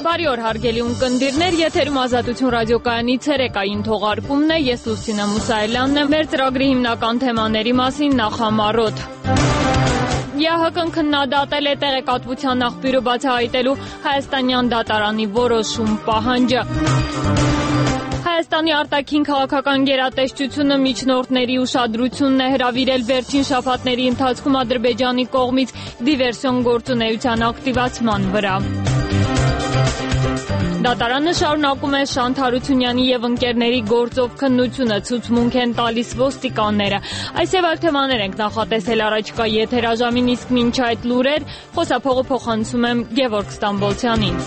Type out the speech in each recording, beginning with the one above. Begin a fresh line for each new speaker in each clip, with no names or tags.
Բարի օր հարգելի ունկնդիրներ, եթերում Ազատություն ռադիոկայանի ցերեկային թողարկումն է, ես Լուսինա Մուսայելյանն եմ, մեր ծրագրի հիմնական թեմաների մասին նախամարոտ։ ԵԱՀԿ-ն քննադատել է տեղեկատվության աղբյուրը բացահայտելու հայաստանյան դատարանի որոշում պահանջը։ Հայաստանի արտաքին քաղաքական գերատեսչությունը միջնորդների ուշադրությունն է հրավիրել վերջին շաբաթների ընթացքում Ադրբեջանի կողմից դիվերսիոն գործունեության ակտիվացման վրա։ Դատարանը շարունակում է Շանթ Հարությունյանի եւ ընկերների գործով քննությունը, ցուցմունք են տալիս ոստիկանները։ Այս եւ այլ թեմաներ ենք նախատեսել առաջիկա եթերաժամին, իսկ մինչ այդ լուրեր խոսափողը փոխանցում եմ Գևորգ Ստամբոլցյանին։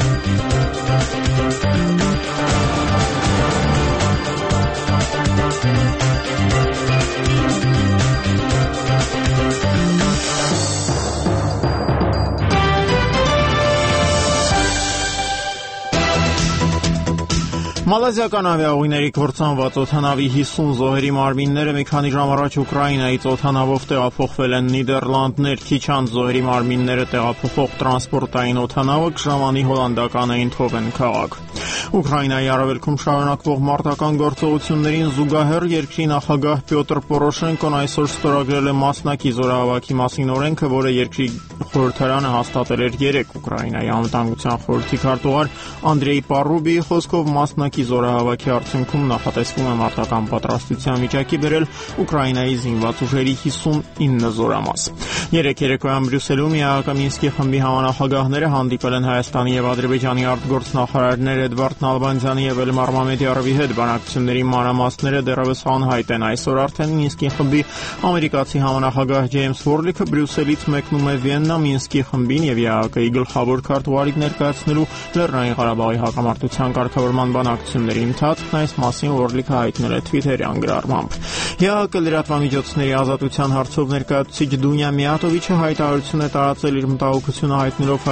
Մալազիական ավիաուղիների կործանված օդանավի 50 զոհերի մարմինները մի քանի ժամ առաջ Ուկրաինայից օդանավով տեղափոխվել են Նիդերլանդներ, քիչ անց զոհերի մարմինները տեղափոխող տրանսպորտային օդանավը ժամանի հոլանդական Էյնդհովեն քաղաք։ Ուկրաինայի արևելքում շարունակվող մարտական գործողություններին զուգահեռ երկրի նախագահ Պյոտր Պորոշենկոն այսօր ստորագրել է մասնակի զորահավաքի մասին օրենքը, որը երկրի խորհրդարանը հաստատել էր երեկ։ Ուկրաինայի անվտանգության խորհրդի քարտուղար Անդրեյ Պարուբիի խոսքով մասնակի զորահավաքի արդյունքում նախատեսվում է մարտական պատրաստության վիճակի բերել Ուկրաինայի զինված ուժերի 59 զորամաս։ Երեկ երեկոյան Բրյուսելում ԵԱՀԿ Մինսկի խմբի համանախագահները հանդիպել են Հայաստանի եւ Ադրբեջանի արտգործնախարարներ Էդվարդ Նալբանդյանի եւ Էլմար Մամեդյարովի հետ։ Բանակցությունների մանրամասները դեռևս անհայտ են։ Այսօր արդեն Մինսկի խմբի ամերիկացի համանախագահ Ջեյմս Վորլիքը Բրյուսելից մեկնում է Վիեննա Մինսկի խմբին եւ ԵԱՀԿ-ի գլխավոր քարտուղարին ներկայացնելու Լեռնային Ղարաբաղի հակամարտության կարգավորման բանակցությունների ընթացքն այս մասին Վորլիքը հայտնել է Թվիթերյան գրառմամբ։ ԵԱՀԿ լրատվամիջոցների ազատության հարցով ներկայացուցիչ Դունյա Միատովիչը հայտարարություն է տարածել իր մտահոգությունը հայտնելով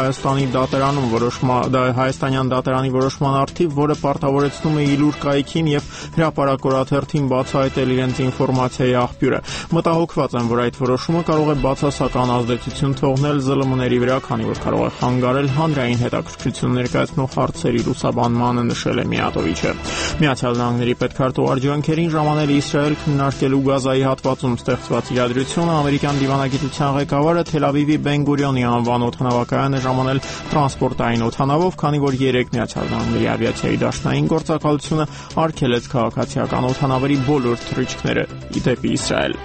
Հայաստանյան դատարանի որոշման առթիվ, որը պարտավորեցնում է Իլուր կայքին եւ հրապարակ օրաթերթին բացահայտել իրենց ինֆորմացիայի աղբյուրը։ Մտահոգված են, որ այդ որոշումը կարող է բացասական ազդեցություն թողնել ԶԼՄ-ների վրա, քանի որ կարող է խանգարել հանրային հետաքրքրություն ներկայացնող հարցերի լուսաբանմանը, նշել է Միատովիչը։ Միացյալ Նահանգների պետքարտուղար Ջոն Քերին ժամանել է Իսրայել քննարկելու Գազայի հատվածում ստեղծված իրադրությունը։ Ամերիկյան դիվանագիտության ղեկավարը Թել Ավիվի Բեն Գուրիոնի անվան օդանավակայանը ժամանել տրանսպորտային օդանավով, քանի որ երեկ Միացյալ Նահանգների ավիացիայի դաշնային գործակալությունը արգելեց քաղաքացիական օդանավերի բոլոր թռիչքները դեպի Իսրայել։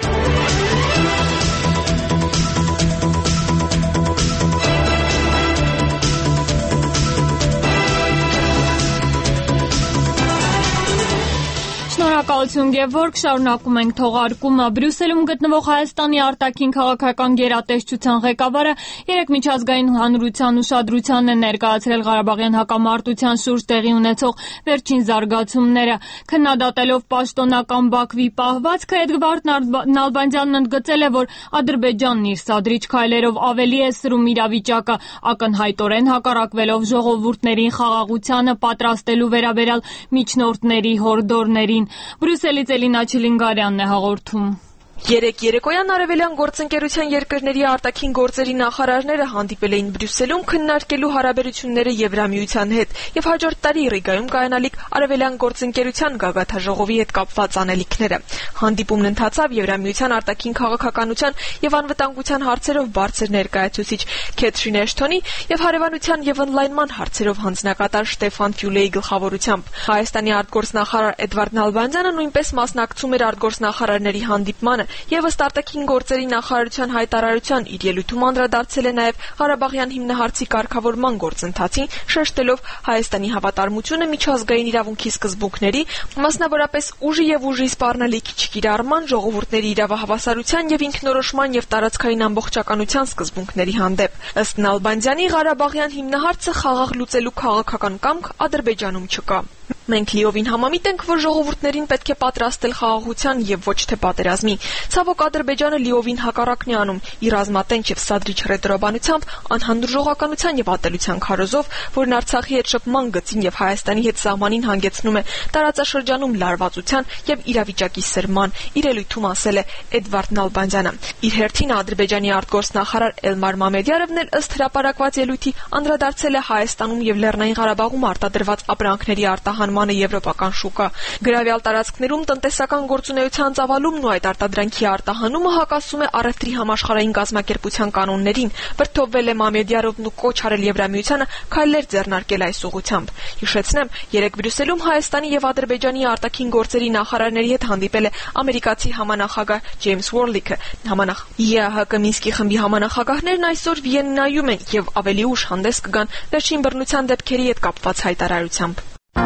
Շնորհակալություն Գևորգ, շարունակում ենք թողարկումը։ Բրյուսելում գտնվող Հայաստանի արտաքին քաղաքական գերատեսչության ղեկավարը երեկ միջազգային հանրության ուշադրությանն է ներկայացրել Ղարաբաղյան հակամարտության շուրջ տեղի ունեցող վերջին զարգացումները։ Քննադատելով պաշտոնական Բաքվի պահվածքը, Էդվարդ Նալբանդյանն ընդգծել է, որ Ադրբեջանն իր սադրիչ քայլերով ավելի է սրում իրավիճակը, ակնհայտորեն հակառակվելով ժողովուրդներին խաղաղությանը պատրաստելու վերաբերյալ միջնորդների հորդորներին։ Բրյուսելից Էլինա Չիլինգարյանն է հաղորդում։
Երեկ երեկոյան արևելյան գործընկերության երկրների արտաքին գործերի նախարարները հանդիպել էին Բրյուսելում քննարկելու հարաբերությունները Եվրամիության հետ եւ հաջորդ տարի Ռիգայում կայանալիք արևելյան գործընկերության գագաթաժողովի հետ կապված անելիքները։ Հանդիպումն ընթացավ Եվրամիության արտաքին քաղաքականության եւ անվտանգության հարցերով բարձր ներկայացուցիչ Քեթրին Էշթոնի եւ հարևանության եւ օնլայնման հարցերով հանձնակատար Շտեֆան Ֆյուլեի գլխավորությամբ։ Հայաստանի արտգործնախարար Էդվարդ Նալբանդյանը նույնպես մասնակցում էր արտգործնախարարների հանդիպմանը եւ ըստ արտաքին գործերի նախարարության հայտարարության իր ելույթում անդրադարձել է նաեւ Ղարաբաղյան հիմնահարցի կարգավորման գործընթացին, շեշտելով Հայաստանի հավատարմությունը միջազգային իրավունքի սկզբունքների, մասնավորապես ուժի եւ ուժի սպառնալիքի չկիրառման, ժողովուրդների իրավահավասարության եւ ինքնորոշման եւ տարածքային ամբողջականության սկզբունքների հանդեպ։ Ըստ Նալբանդյանի Ղարաբաղյան հիմնահարցը խաղաղ լուծելու քաղաքական կամք Ադրբեջանում չկա։ Մենք լիովին համամիտ ենք, որ ժողովուրդներին պետք է պատրաստել խաղաղության եւ ոչ թե պատերազմի։ Ցավոք Ադրբեջանը լիովին հակառակն է անում՝ իր ռազմատենչ եւ սադրիչ ռետորաբանությամբ, անհանդուրժողականության եւ ատելության քարոզով, որն Արցախի հետ շփման գծին եւ Հայաստանի հետ սահմանին հանգեցնում է տարածաշրջանում լարվածության եւ իրավիճակի սրման, իր ելույթում ասել է Էդվարդ Նալբանդյանը։ Իր հերթին Ադրբեջանի արտգործնախարար Էլմար Մամեդյարովն էլ ըստ հրապարակված ելույթի անդրադարձել է Հայաստանում եւ Լեռնային Ղարաբաղում արտադրված ապրանքների արտահանմանը եվրոպական շուկա։ Գրավյալ տարածքներում տնտեսական գործունեության ծավալումն ու այդ արտադրանքի արտահանումը հակասում է առևտրի համաշխարհային կազմակերպության կանոններին, վրդովվել է Մամեդյարովն ու կոչ արել Եվրամիությանը քայլեր ձեռնարկել այս ուղղությամբ։ Հիշեցնեմ, երեկ Բրյուսելում Հայաստանի եւ Ադրբեջանի արտաքին գործերի նախարարների հետ հանդիպել է ամերիկացի համանախագահ Ջեյմս Ուորլիքը։ ԵԱՀԿ Մինսկի խմբի համանախագահներն այսօր Վիեննայում են եւ ավելի ուշ հանդես կգան վերջին բռնության դեպքերի հետ կապված հայտարարությամբ։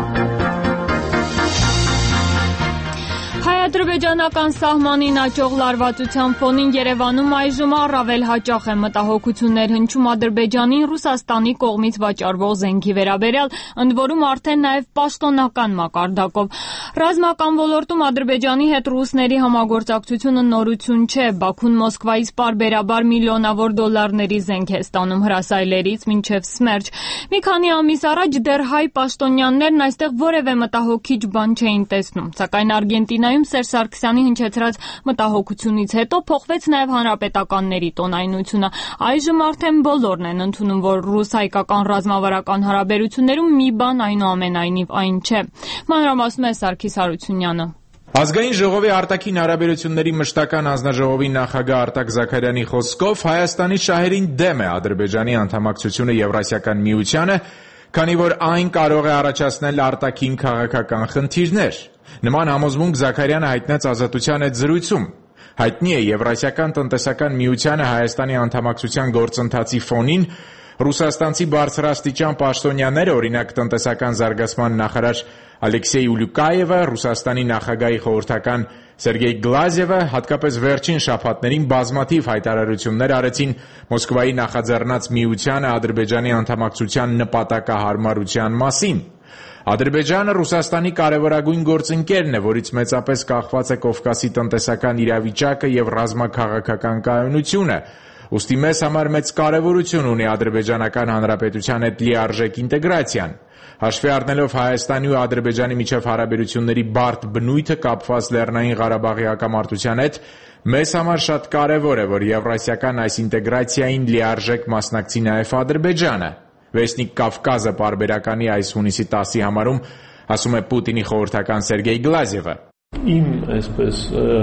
Հայ-ադրբեջանական սահմանին աճող լարվածության ֆոնին Երևանում այժմ առավել հաճախ է մտահոգություններ հնչում Ադրբեջանին Ռուսաստանի կողմից վաճառվող զենքի վերաբերյալ, ընդ որում արդեն նաև պաշտոնական մակարդակով։ Ռազմական ոլորտում Ադրբեջանի հետ ռուսների համագործակցությունը նորություն չէ։ Բաքուն Մոսկվայից պարբերաբար միլիոնավոր դոլարների զենք է ստանում հրասայլերից մինչև Սմերջ։ Մի քանի ամիս առաջ դեռ հայ պաշտոնյաներն այստեղ որևէ մտահոգիչ բան չէին տեսնում, սակայն Արգենտինայում Սերժ Սարգսյանի հնչեցրած մտահոգությունից հետո փոխվեց նաև հանրապետականների տոնայնությունը։ Այժմ արդեն բոլորն են ընդունում, որ ռուս-հայկական ռազմավարական հարաբերություններում մի բան այնուամենայնիվ այն չէ։ Մանրամասնում է Սարգիս Հարությունյանը։
Ազգային ժողովի արտաքին հարաբերությունների մշտական հանձնաժողովի նախագահ Արտակ Զաքարյանի խոսքով Հայաստանի շահերին դեմ է Ադրբեջանի անդամակցությունը Եվրասիական միությանը, քանի որ այն կարող է առաջացնել արտաքին քաղաքական խնդիրներ։ Նման համոզմունք Զաքարյանը հայտնեց Ազատության հետ զրույցում։ Հայտնի է Եվրասիական տնտեսական միությանը Հայաստանի անդամակցության գործընթացի ֆոնին ռուսաստանցի բարձրաստիճան պաշտոնյաները, օրինակ տնտեսական զարգացման նախարար Ալեքսեյ Ուլյուկայևը, Ռուսաստանի նախագահի խորհրդական Սերգեյ Գլազևը հատկապես վերջին շաբաթներին բազմաթիվ հայտարարություններ արեցին Մոսկվայի նախաձեռնած միությանը Ադրբեջանի անդամակցության նպատակահարմարության մասին։ Ադրբեջանը Ռուսաստանի կարևորագույն գործընկերն է, որից մեծապես կախված է Կովկասի տնտեսական իրավիճակը եւ ռազմաքաղաքական կայունությունը։ Ուստի մեզ համար մեծ կարևորություն ունի Ադրբեջանական Հանրապետության հետ լիարժեք ինտեգրացիան։ Հաշվի առնելով Հայաստանի ու Ադրբեջանի միջև հարաբերությունների բարդ բնույթը կապված Լեռնային Ղարաբաղի հակամարտության հետ, մեզ համար շատ կարևոր է, որ Եվրասիական այս ինտեգրացիային լիարժեք մասնակցի նաև Ադրբեջանը։ Վեսնիկ Կավկազը պարբերականի այս հունիսի 10-ի համարում ասում է Պուտինի խորհրդական Սերգեյ Գլազևը։
Իմ այսպես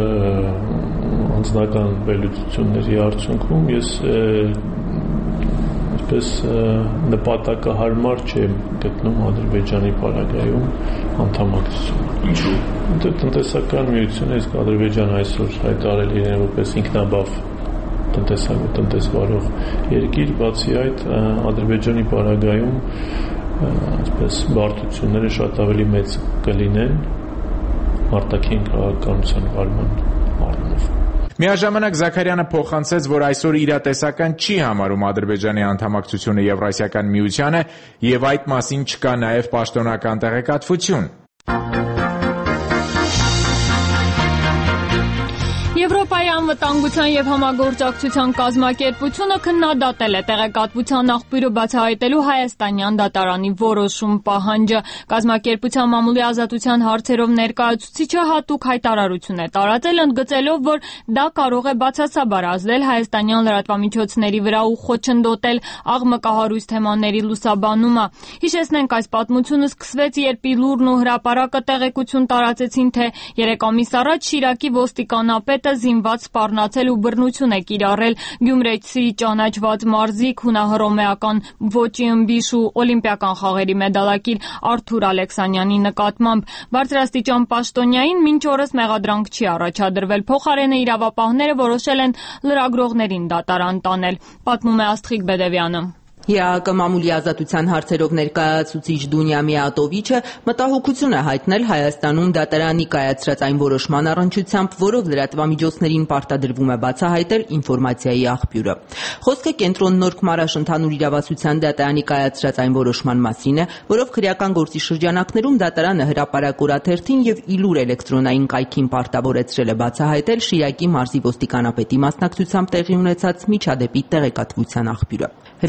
անձնական վերլուծությունների արդյունքում ես այսպես նպատակահարմար չեմ գտնում Ադրբեջանի պարագայում անդամակցությունը։ Ինչու՞։ Տնտեսական միությունը, իսկ Ադրբեջանը այսօր հայտարարել իրեն որպես ինքնաբավ տնտեսվարող երկիր, բացի այդ Ադրբեջանի պարագայում այսպես բարդությունները շատ ավելի մեծ կլինեն արտաքին քաղաքականության վարման առումով։
Միաժամանակ Զաքարյանը փոխանցեց, որ այսօր իրատեսական չի համարում Ադրբեջանի անդամակցությունը Եվրասիական միությանը եւ այդ մասին չկա նաեւ պաշտոնական տեղեկատվություն։
Եվրոպայի անվտանգության եւ համագործակցության կազմակերպությունը քննադատել է տեղեկատվության աղբյուրը բացահայտելու հայաստանյան դատարանի որոշում պահանջը։ Կազմակերպության մամուլի ազատության հարցերով ներկայացուցիչը հատուկ հայտարարություն է տարածել, ընդգծելով, որ դա կարող է բացասաբար ազդել հայաստանյան լրատվամիջոցների վրա ու խոչընդոտել աղմկահարույց թեմաների լուսաբանումը։ Հիշեցնենք, այս պատմությունը սկսվեց, երբ Իլուրն ու հրապարակը տեղեկություն տարածեցին, թե 3 ամիս առաջ Շիրակի ոստիկանապետը զինված սպառնացել ու բռնություն է կիրառել գյումրեցի ճանաչված մարզիկ, հունահռոմեական ոճի ըմբիշ ու օլիմպիական խաղերի մեդալակիր Արթուր Ալեքսանյանի նկատմամբ։ Բարձրաստիճան պաշտոնյային մինչ օրս մեղադրանք չի առաջադրվել։ Փոխարենը իրավապահները որոշել են լրագրողներին դատարան տանել, պատմում է Աստղիկ Բեդևյանը։
ԵԱՀԿ մամուլի ազատության հարցերով ներկայացուցիչ Դունյա Միատովիչը մտահոգություն է հայտնել Հայաստանում դատարանի կայացրած այն որոշման առնչությամբ, որով լրատվամիջոցներին պարտադրվում է բացահայտել ինֆորմացիայի աղբյուրը։ Խոսքը կենտրոն Նորք Մարաշ ընդհանուր իրավասության դատարանի կայացրած այն որոշման մասին է, որով քրեական գործի շրջանակներում դատարանը հրապարակորաթերթին եւ Իլուր էլեկտրոնային կայքին պարտավորեցրել է բացահայտել Շիրակի մարզի ոստիկանապետի մասնակցությամբ տեղի ունեցած միջադեպի տեղեկատվության աղբյուրը։ Հրապարակն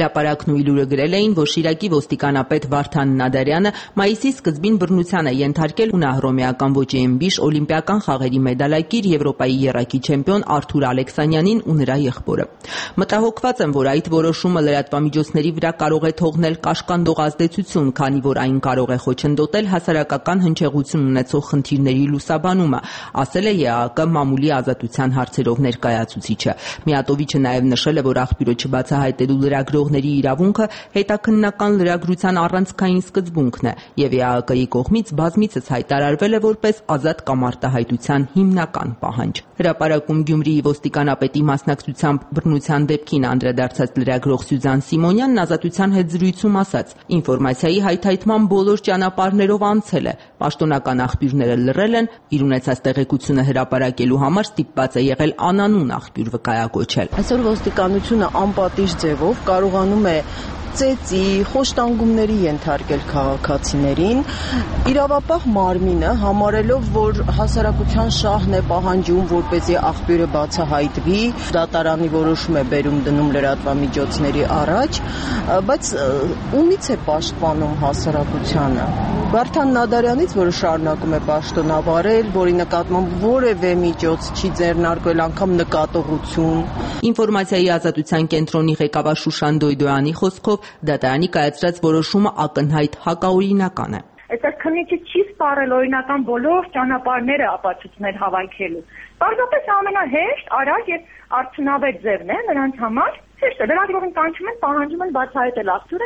Նույն լուրը գրել էին, որ Շիրակի ոստիկանապետ Վարդան Նադարյանը մայիսի սկզբին բռնության է ենթարկել հռոմեական ոճի եմբիշ օլիմպիական խաղերի մեդալակիր Եվրոպայի եռակի չեմպիոն Արթուր Ալեքսանյանին ու նրա եղբորը։ Մտահոգված եմ, որ այդ որոշումը լրատվամիջոցների վրա կարող է թողնել կաշկանդող ազդեցություն, քանի որ այն կարող է խոչընդոտել հասարակական հնչեղություն ունեցող խնդիրների լուսաբանումը, ասել է ԵԱԿ մամուլի ազատության հարցերով ներկայացուցիչը։ Միատովիչը նաև նշել է, որ աղբյուրը չբացահայտելու լրագրողների իրավունքը հետաքննական լրագրության առանցքային սկզբունքն է, եւ ԵԱԿ-ի կողմից բազմիցս հայտարարվել է որպես ազատ կամ արտահայտության հիմնական պահանջ։ Հրապարակում Գյումրիի ոստիկանապետի մասնակցությամբ բռնության դեպքին անդրադարձած լրագրող Սյուզան Սիմոնյանն ազատության հետ զրույցում ասաց. «Ինֆորմացիայի հայթայթման բոլոր ճանապարհներով անցել է, պաշտոնական աղբյուրները լռել են, իր ունեցած տեղեկությունը հրապարակելու համար ստիպված է եղել անանուն աղբյուր վկայակոչել»։
Այսօր ոստիկանությունը անպատիժ ձևով կարողանում է ծեծի, խոշտանգումների ենթարկել քաղաքացիներին, իրավապահ մարմինը համարելով, որ հասարակության շահն է պահանջում, որպեսզի աղբյուրը բացահայտվի, դատարանի որոշում է բերում դնում լրատվամիջոցների առաջ, բայց ումից է պաշտպանում հասարակությանը։ Վարդան Նադարյանից, որը շարունակում է պաշտոնավարել, որի նկատմամբ որևէ միջոց չի ձեռնարկվել, անգամ նկատողություն։
Ինֆորմացիայի ազատության կենտրոնի ղեկավար Շուշան Դոյդոյանի խոսքով դատարանի կայացրած որոշումը ակնհայտ հակաօրինական է։
Այստեղ քննիչը չի սպառել օրինական բոլոր ճանապարհները ապացույցներ հավաքելու։ Պարզապես ամենահեշտ, արագ եւ արդյունավետ ձևն է նրանց համար։ Հեշտ է, լրագրողին կանչում են, պահանջում են բացահայտել աղբյուրը։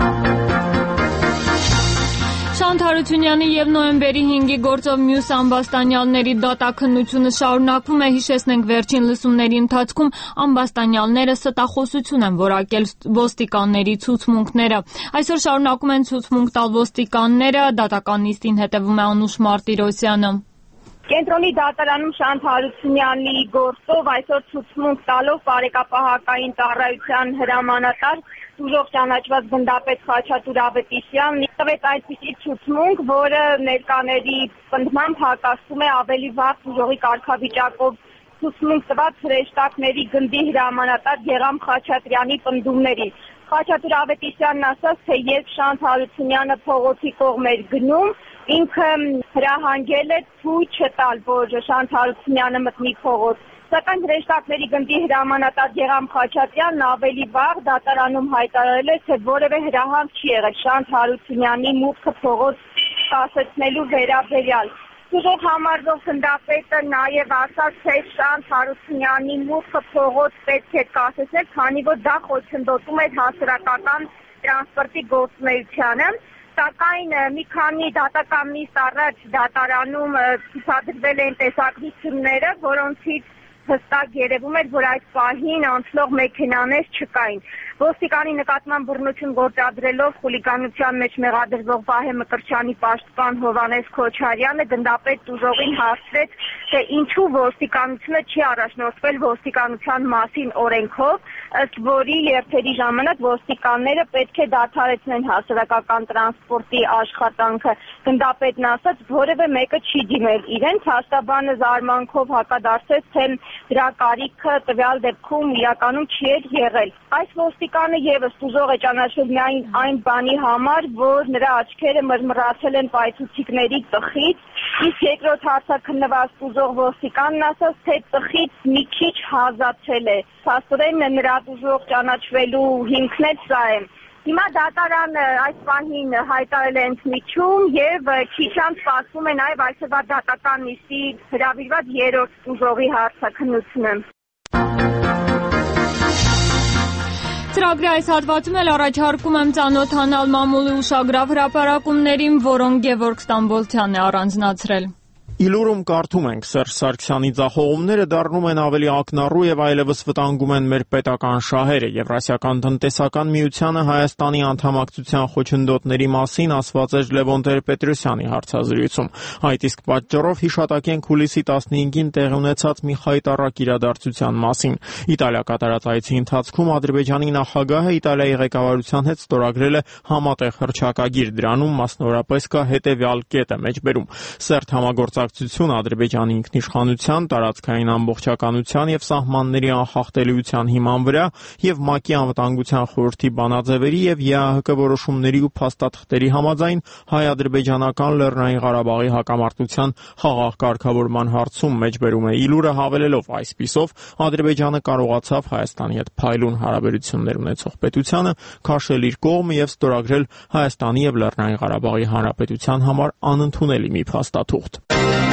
Շանթ Հարությունյանի եւ նոյեմբերի 5-ի գործով մյուս ամբաստանյալների դատաքննությունը շարունակվում է, հիշեցնենք վերջին լսումների ընթացքում ամբաստանյալները ստախոսություն են որակել ոստիկանների ցուցմունքները։ Այսօր շարունակում են ցուցմունք տալ ոստիկանները, դատական նիստին հետևում է Անուշ Մարտիրոսյանը։
Կենտրոնի դատարանում Շանթ Հարությունյանի գործով այսօր ցուցմունք տալով բարեկապահական ծառայության հրամանատար ուժով ճանաչված գնդապետ Խաչատուր Ավետիսյանն տվեց այսպիսի ցուցմունք, որը ներկաների պնդմամբ հակասում է ավելի վաղ ուժողի կարգավիճակով ցուցմունք տված հրեշտակների գնդի հրամանատար Գեղամ Խաչատրյանի պնդումներին։ Խաչատուր Ավետիսյանն ասաց, թե երբ Շանթ Հարությունյանը փողոցի կողմ էր գնում, ինքը հրահանգել է ցույց չտալ, որ Շանթ Հարությունյանը մտնի փողոց։ Սակայն հրեշտակների գնդի հրամանատար Գեղամ Խաչատրյանն ավելի վաղ դատարանում հայտարարել է, թե որևէ հրահանգ չի եղել Շանթ Հարությունյանի մուտքը փողոց կասեցնելու վերաբերյալ։ Ուժող համարվող գնդապետը նաև ասաց, թե Շանթ Հարությունյանի մուտքը փողոց պետք է կասեցնել, քանի որ դա խոչընդոտում էր հասարակական տրանսպորտի գործունեությանը։ Սակայն մի քանի դատական նիստ առաջ դատարանում ցուցադրվել են տեսակցությունները, որոնցից հստակ երևում էր, որ այդ պահին անցնող մեքենաներ չկային։ Ոստիկանի նկատմամբ բռնություն գործադրելով խուլիգանության մեջ մեղադրվող Վահե Մկրտչյանի պաշտպան Հովհաննես Քոչարյանը գնդապետ ուժողին հարցրեց, թե ինչու ոստիկանությունը չի առաջնորդվել ոստիկանության մասին օրենքով, ըստ որի երթերի ժամանակ ոստիկանները պետք է դադարեցնեն հասարակական տրանսպորտի աշխատանքը։ Գնդապետն ասաց, որևէ մեկը չի դիմել իրեն, փաստաբանը զարմանքով հակադարձեց, թե դրա կարիքը տվյալ դեպքում իրականում չի եղել։ Այս ոստիկանը եւս ուժող է ճանաչվել միայն այն բանի համար, որ նրա աչքերը մրմռացել են պայթուցիկների ծխից, իսկ երկրորդ հարցաքննված ուժող ոստիկանն ասաց, թե ծխից մի քիչ հազացել է։ Փաստորեն նրա ուժող ճանաչվելու հիմքն էլ սա է։ Հիմա դատարանը այս պահին հայտարարել է ընդմիջում եւ քիչ անց սպասվում է նաեւ այսօրվա դատական նիստի հրավիրված երրորդ ուժողի հարցաքննությունը։
Ծրագրի այս հատվածում էլ առաջարկում եմ ծանոթանալ մամուլի ուշագրավ հրապարակումներին, որոնք Գևորգ Ստամբոլցյանն է առանձնացրել։
Իլուրում կարդում ենք Սերժ Սարգսյանի ձախողումները դառնում են ավելի ակնառու եւ այլևս վտանգում են մեր պետական շահերը։ Եվրասիական տնտեսական միությանը Հայաստանի անդամակցության խոչընդոտների մասին ասված էր Լևոն Տեր-Պետրոսյանի հարցազրույցում։ Այդ իսկ պատճառով հիշատակենք հուլիսի 15-ին տեղի ունեցած մի խայտառակ իրադարձության մասին։ Իտալիա կատարած այցի ընթացքում Ադրբեջանի նախագահը Իտալիայի ղեկավարության հետ ստորագրել է համատեղ հռչակագիր։ Դրանում մասնավորապես կա հետևյալ կետը մեջբերում. Սերտ համագործակցություն աջակցություն Ադրբեջանի ինքնիշխանության, տարածքային ամբողջականության եւ սահմանների անխախտելիության հիման վրա եւ ՄԱԿ-ի անվտանգության խորհրդի բանաձևերի եւ ԵԱՀԿ որոշումների ու փաստաթղթերի համաձայն հայ-ադրբեջանական Լեռնային Ղարաբաղի հակամարտության խաղաղ կարգավորման հարցում մեջբերում է Իլուրը, հավելելով այսպիսով Ադրբեջանը կարողացավ Հայաստանի հետ փայլուն հարաբերություններ ունեցող պետությանը քաշել իր կողմը եւ ստորագրել Հայաստանի եւ Լեռնային Ղարաբաղի Հանրապետության համար անընդունելի մի փաստաթուղթ։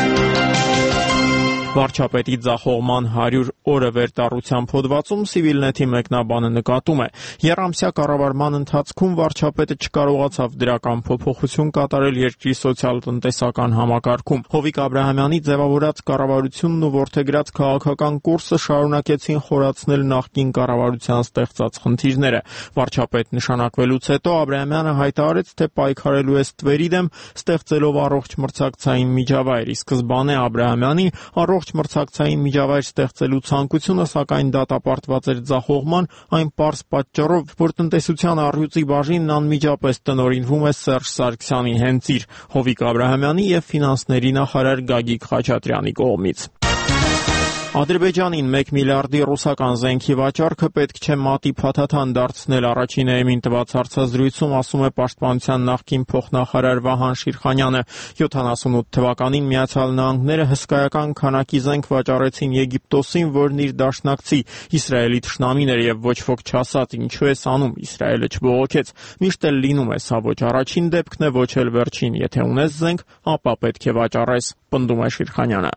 Վարչապետի ձախողման 100 օրը վերտառության հոդվածում Civilnet-ի մեկնաբանը նկատում է. Եռամսյա կառավարման ընթացքում վարչապետը չկարողացավ դրական փոփոխություն կատարել երկրի սոցիալ-տնտեսական համակարգում։ Հովիկ Աբրահամյանի ձևավորած կառավարությունն ու որդեգրած քաղաքական կուրսը շարունակեցին խորացնել նախկին կառավարության ստեղծած խնդիրները։ Վարչապետ նշանակվելուց հետո Աբրահամյանը հայտարարեց, թե պայքարելու է ստվերի դեմ, ստեղծելով առողջ մրցակցային միջավայր։ Ի սկզբանե Աբրահամյանի առողջ մրցակցային միջավայր ստեղծելու ցանկությունը, սակայն դատապարտված էր ձախողման այն պարզ պատճառով, որ տնտեսության առյուծի բաժինն անմիջապես տնօրինվում է Սերժ Սարգսյանի հենց իր Հովիկ Աբրահամյանի եւ ֆինանսների նախարար Գագիկ Խաչատրյանի կողմից։ Ադրբեջանին 1 միլիարդի ռուսական զենքի վաճառքը պետք չէ մատի փաթաթան դարձնել առաջին էմին տված հարցազրույցում, ասում է Պաշտպանության նախկին փոխնախարար Վահան Շիրխանյանը։ 78 թվականին Միացյալ Նահանգները հսկայական քանակի զենք վաճառեցին Եգիպտոսին, որն իր դաշնակցի Իսրայելի թշնամին էր եւ ոչ ոք չասաց ինչու է անում, Իսրայելը չբողոքեց։ Միշտ էլ լինում է, սա ոչ առաջին դեպքն է, ոչ էլ վերջին, եթե ունես զենք, ապա պետք է վաճառես, պնդում է Շիրխանյանը։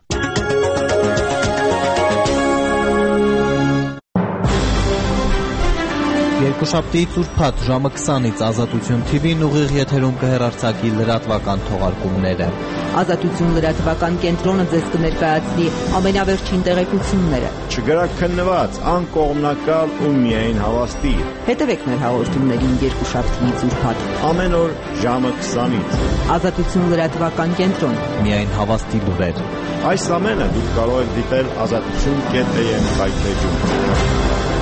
Երկուշաբթիից ուրբաթ ժամը 20-ից Ազատություն TV-ն ուղիղ եթերում կհեռարձակի լրատվական թողարկումները։
Ազատություն լրատվական կենտրոնը ձեզ կներկայացնի ամենավերջին տեղեկությունները։
Չգրակ քննված, անկողմնակալ ու միայն հավաստի։
Հետևեք մեր հաղորդումներին երկուշաբթիից ուրբաթ
ամեն օր ժամը 20-ից։
Ազատություն լրատվական կենտրոն։
Միայն հավաստի լուրեր։
Այս ամենը դուք կարող եք դիտել azatutun.am հայթեջում։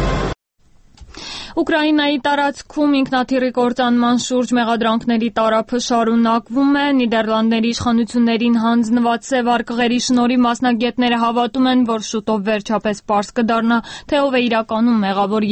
Ուկրաինայի տարածքում ինքնաթիռի կործանման շուրջ մեղադրանքների տարափը շարունակվում է։ Նիդերլանդների իշխանություններին հանձնված սև արկղերի շնորհիվ մասնագետները հավատում են, որ շուտով վերջապես պարզ կդառնա, թե ով է իրականում մեղավոր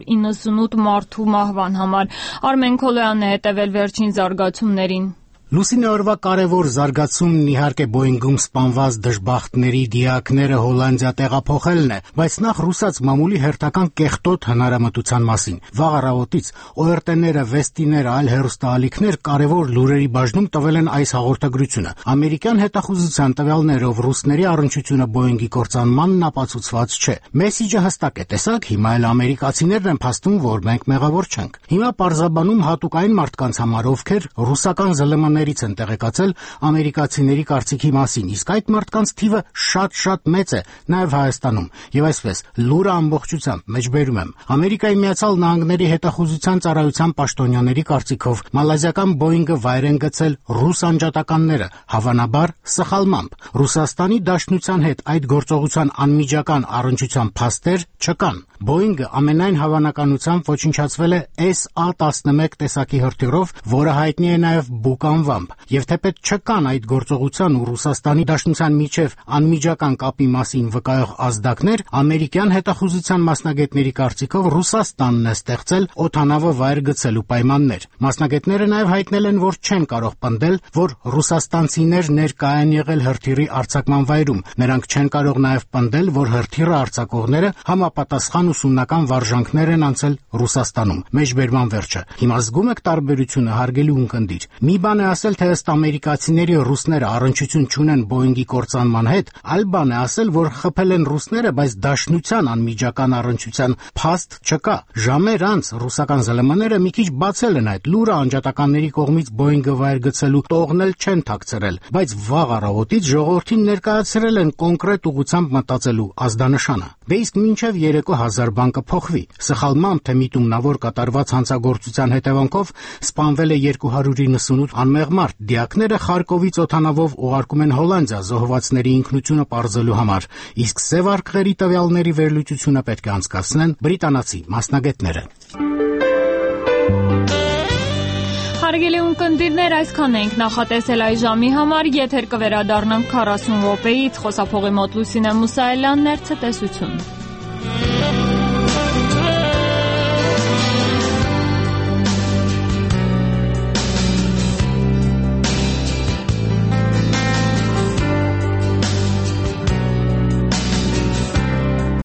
298 մարդու մահվան համար։ Արմեն Քոլոյանն է հետևել վերջին զարգացումներին։
Լուսինե օրվա կարևոր զարգացումն իհարկե Բոյինգում սպանված դժբախտների դիակները Հոլանդիա տեղափոխելն է, բայց նախ ռուսաց մամուլի հերթական կեղտոտ հնարամտության մասին։ Վաղ առավոտից ORT-ները, Վեստիները, այլ հեռուստաալիքներ կարևոր լուրերի բաժնում տվել են այս հաղորդագրությունը։ Ամերիկյան հետախուզության տվյալներով ռուսների առնչությունը Բոյինգի կործանմանն ապացուցված չէ։ Մեսիջը հստակ է, տեսակ, հիմա էլ ամերիկացիներն են փաստում, որ մենք մեղավոր չենք։ Հիմա պարզաբանում հատուկ այն մարդկանց համար, ովքեր ռուսական ԶԼՄ-ներից են տեղեկացել ամերիկացիների կարծիքի մասին, իսկ այդ մարդկանց թիվը շատ մեծ է, նաև Հայաստանում։ Եվ այսպես, լուրը ամբողջությամբ մեջբերում եմ։ Ամերիկայի Միացյալ Նահանգների հետախուզության ծառայության պաշտոնյաների կարծիքով մալազիական Բոյինգը վայր են գցել ռուս անջատականները, հավանաբար սխալմամբ։ Ռուսաստանի Դաշնության հետ այդ գործողության անմիջական առնչության փաստեր չկան։ Բոյինգը ամենայն հավանականությամբ ոչնչացվել է SA-11 տեսակի հրթիռով, որը հայտնի է նաև Բուկ անվամբ, եւ թեպետ չկան այդ գործողության ու Ռուսաստանի Դաշնության միջև անմիջական կապի մասին վկայող ազդակներ, ամերիկյան հետախուզության մասնագետների կարծիքով Ռուսաստանն է ստեղծել օդանավը վայր գցելու պայմաններ։ Մասնագետները նաև հայտնել են, որ չեն կարող պնդել, որ ռուսաստանցիներ ներկա են եղել հրթիռի արձակման վայրում։ Նրանք չեն կարող նաև պնդել, որ հրթիռը արձակողները համապատասխան ուսումնական վարժանքներ են անցել Ռուսաստանում։ Մեջբերման վերջը։ Հիմա զգում եք տարբերությունը, հարգելի ունկնդիր։ Մի բան է ասել, թե ըստ ամերիկացիների ռուսները առնչություն չունեն Բոյինգի կործանման հետ, այլ բան է ասել, որ խփել են ռուսները, բայց Դաշնության անմիջական առնչության փաստ չկա։ Ժամեր անց ռուսական ԶԼՄ-ները մի քիչ բացել են այդ լուրը, անջատականների կողմից Բոյինգը վայր գցելու տողնել չեն թաքցրել, բայց վաղ առավոտից ժողովրդին ներկայացրել են կոնկրետ ուղղությամբ մտածելու ազդանշանը։ Դե իսկ մինչև երեկո 1000 բան կփոխվի։ Սխալմամբ թե միտումնավոր կատարված հանցագործության հետևանքով սպանվել է 298 անմեղ մարդ։ Դիակները Խարկովից օդանավով ուղարկում են Հոլանդիա զոհվածների ինքնությունը պարզելու համար, իսկ սև արկղերի տվյալների վերլուծությունը պետք է անցկացնեն բրիտանացի մասնագետները։
Հարգելի ունկնդիրներ, այսքան ենք նախատեսել այս ժամի համար, եթեր կվերադառնանք 40 րոպեից, խոսափողի մոտ Լուսինե Մուսայելյանն էր, ցտեսություն։